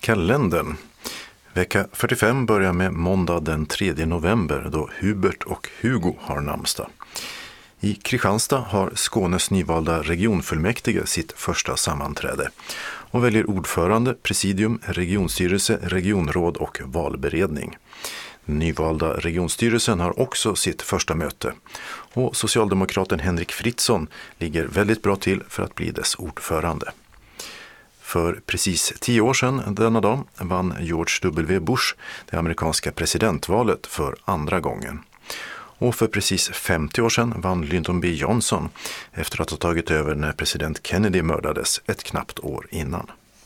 kalendern. Vecka 45 börjar med måndag den 3 november då Hubert och Hugo har namnsdag. I Kristianstad har Skånes nyvalda regionfullmäktige sitt första sammanträde och väljer ordförande, presidium, regionstyrelse, regionråd och valberedning. Den nyvalda regionstyrelsen har också sitt första möte och socialdemokraten Henrik Fritzson ligger väldigt bra till för att bli dess ordförande. För precis 10 år sedan denna dag vann George W. Bush det amerikanska presidentvalet för andra gången. Och för precis 50 år sedan vann Lyndon B. Johnson efter att ha tagit över när president Kennedy mördades ett knappt år innan.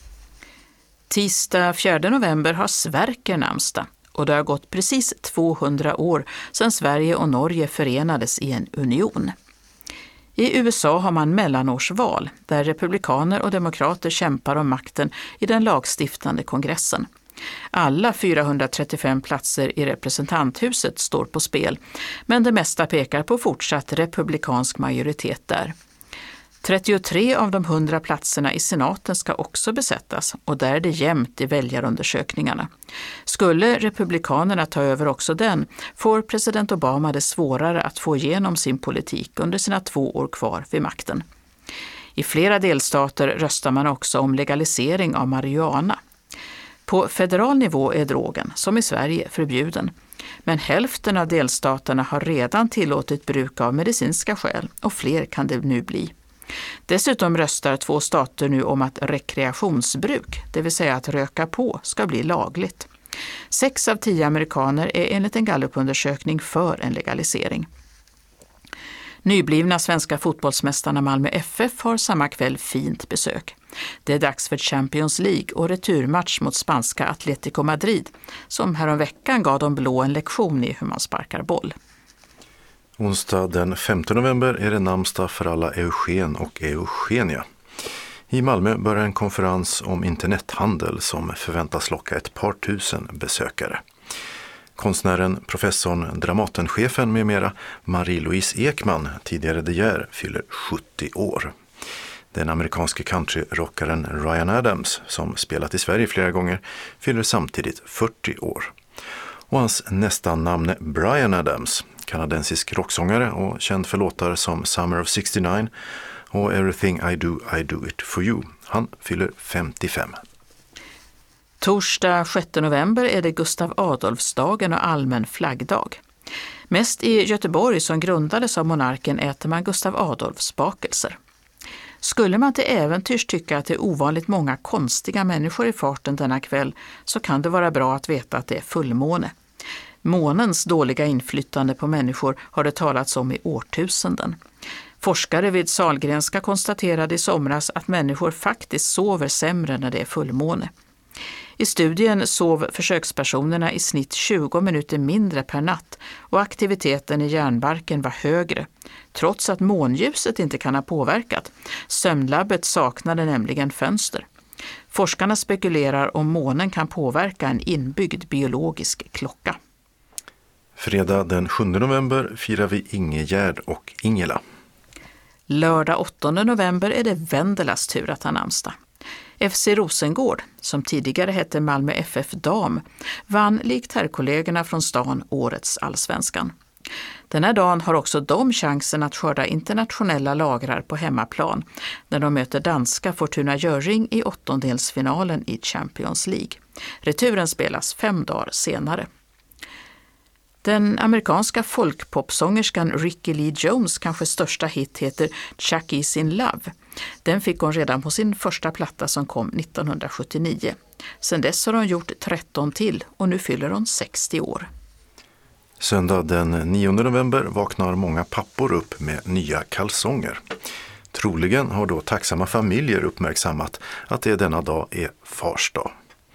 Tisdag 4 november har Sverker namnsdag och det har gått precis 200 år sedan Sverige och Norge förenades i en union. I USA har man mellanårsval där republikaner och demokrater kämpar om makten i den lagstiftande kongressen. Alla 435 platser i representanthuset står på spel, men det mesta pekar på fortsatt republikansk majoritet där. 33 av de 100 platserna i senaten ska också besättas och där är det jämnt i väljarundersökningarna. Skulle republikanerna ta över också den får president Obama det svårare att få igenom sin politik under sina 2 år kvar vid makten. I flera delstater röstar man också om legalisering av marijuana. På federal nivå är drogen, som i Sverige, förbjuden. Men hälften av delstaterna har redan tillåtit bruk av medicinska skäl och fler kan det nu bli. Dessutom röstar 2 stater nu om att rekreationsbruk, det vill säga att röka på, ska bli lagligt. 6 av 10 amerikaner är enligt en Gallup-undersökning för en legalisering. Nyblivna svenska fotbollsmästarna Malmö FF har samma kväll fint besök. Det är dags för Champions League och returmatch mot spanska Atlético Madrid som häromveckan gav de blå en lektion i hur man sparkar boll. Onsdag den 5 november är det namnsdag för alla Eugen och Eugenia. I Malmö börjar en konferens om internethandel som förväntas locka ett par tusen besökare. Konstnären, professorn, Dramatenchefen med mera Marie-Louise Ekman, tidigare De Geer, fyller 70 år. Den amerikanske countryrockaren Ryan Adams, som spelat i Sverige flera gånger, fyller samtidigt 40 år. Och hans nästa namn är Bryan Adams, kanadensisk rocksångare och känd för låtar som Summer of 69 och Everything I Do It For You. Han fyller 55. Torsdag 6 november är det Gustav Adolfsdagen och allmän flaggdag. Mest i Göteborg som grundades av monarken äter man Gustav Adolfs bakelser. Skulle man till äventyrs tycka att det är ovanligt många konstiga människor i farten denna kväll så kan det vara bra att veta att det är fullmåne. Månens dåliga inflytande på människor har det talats om i årtusenden. Forskare vid Sahlgrenska konstaterade i somras att människor faktiskt sover sämre när det är fullmåne. I studien sov försökspersonerna i snitt 20 minuter mindre per natt och aktiviteten i hjärnbarken var högre, trots att månljuset inte kan ha påverkat. Sömnlabbet saknade nämligen fönster. Forskarna spekulerar om månen kan påverka en inbyggd biologisk klocka. Fredag den 7 november firar vi Ingegärd och Ingela. Lördag 8 november är det Vendelas tur att ha namnsdag. FC Rosengård, som tidigare hette Malmö FF Dam, vann likt herrkollegorna från stan årets allsvenskan. Den här dagen har också de chansen att skörda internationella lagrar på hemmaplan när de möter danska Fortuna Hjørring i 8-delsfinalen i Champions League. Returen spelas 5 dagar senare. Den amerikanska folkpopsångerskan Rickie Lee Jones kanske största hit heter Chuck Is In Love. Den fick hon redan på sin första platta som kom 1979. Sedan dess har hon gjort 13 till och nu fyller hon 60 år. Söndag den 9 november vaknar många pappor upp med nya kalsonger. Troligen har då tacksamma familjer uppmärksammat att det denna dag är Fars dag.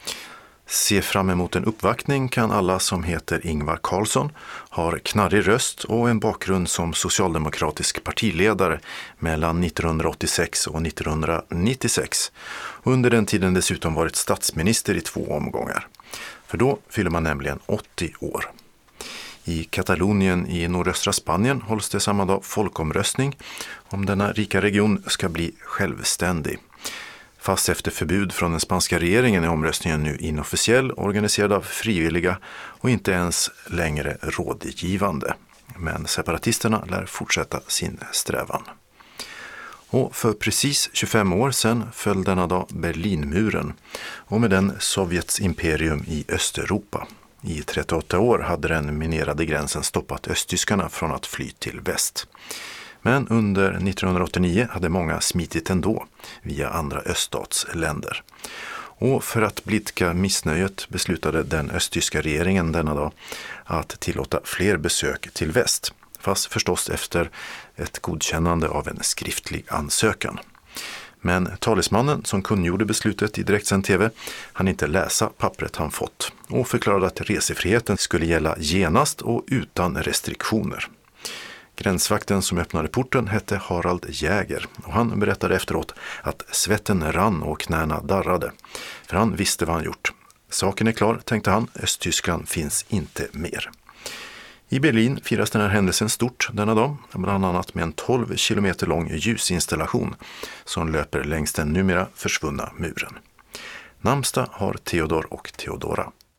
Se fram emot en uppvaktning kan alla som heter Ingvar Carlsson, har knarrig röst och en bakgrund som socialdemokratisk partiledare mellan 1986 och 1996 och under den tiden dessutom varit statsminister i 2 omgångar. För då fyller man nämligen 80 år. I Katalonien i nordöstra Spanien hålls det samma dag folkomröstning om denna rika region ska bli självständig. Fast efter förbud från den spanska regeringen är omröstningen nu inofficiell, organiserad av frivilliga och inte ens längre rådgivande. Men separatisterna lär fortsätta sin strävan. Och för precis 25 år sedan föll denna dag Berlinmuren och med den Sovjets imperium i Östeuropa. I 38 år hade den minerade gränsen stoppat östtyskarna från att fly till väst. Men under 1989 hade många smitit ändå via andra öststatsländer. Och för att blidka missnöjet beslutade den östtyska regeringen denna dag att tillåta fler besök till väst. Fast förstås efter ett godkännande av en skriftlig ansökan. Men talesmannen som kungjorde beslutet i direktsänd tv hann inte läsa pappret han fått och förklarade att resefriheten skulle gälla genast och utan restriktioner. Gränsvakten som öppnade porten hette Harald Jäger och han berättade efteråt att svetten rann och knäna darrade. För han visste vad han gjort. Saken är klar, tänkte han, Östtyskland finns inte mer. I Berlin firas den här händelsen stort denna dag, bland annat med en 12 kilometer lång ljusinstallation som löper längs den numera försvunna muren. Namnsdag har Theodor och Theodora.